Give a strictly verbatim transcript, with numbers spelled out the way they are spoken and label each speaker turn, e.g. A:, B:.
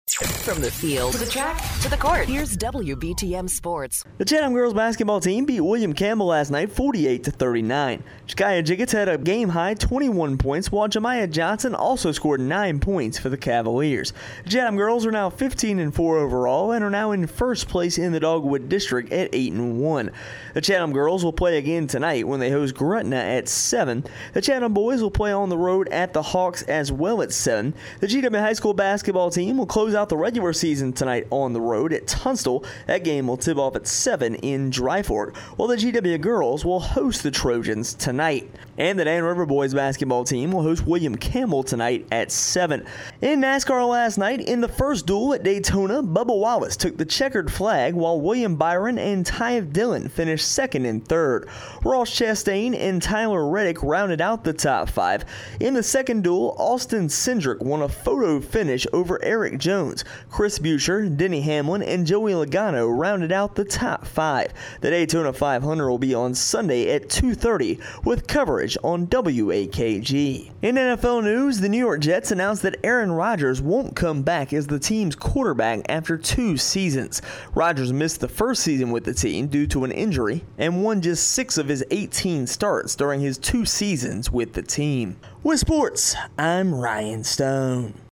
A: From the field to the track to the court, here's W B T M Sports.
B: The Chatham girls basketball team beat William Campbell last night forty-eight to thirty-nine. Jakaya Jiggets had a game-high twenty-one points, while Jemiah Johnson also scored nine points for the Cavaliers. The Chatham girls are now fifteen and four overall and are now in first place in the Dogwood District at eight and one. The Chatham girls will play again tonight when they host Gretna at seven. The Chatham boys will play on the road at the Hawks as well at seven. The G W High School basketball team will close out the regular season tonight on the road at Tunstall. That game will tip off at seven in Dry Fork, while the G W girls will host the Trojans tonight. And the Dan River boys basketball team will host William Campbell tonight at seven. In NASCAR last night, in the first duel at Daytona, Bubba Wallace took the checkered flag, while William Byron and Ty Dillon finished second and third. Ross Chastain and Tyler Reddick rounded out the top five. In the second duel, Austin Cindric won a photo finish over Eric Jones. Chris Buescher, Denny Hamlin, and Joey Logano rounded out the top five. The Daytona five hundred will be on Sunday at two thirty with coverage on W A K G. In N F L news, the New York Jets announced that Aaron Rodgers won't come back as the team's quarterback after two seasons. Rodgers missed the first season with the team due to an injury and won just six of his eighteen starts during his two seasons with the team. With sports, I'm Ryan Stone.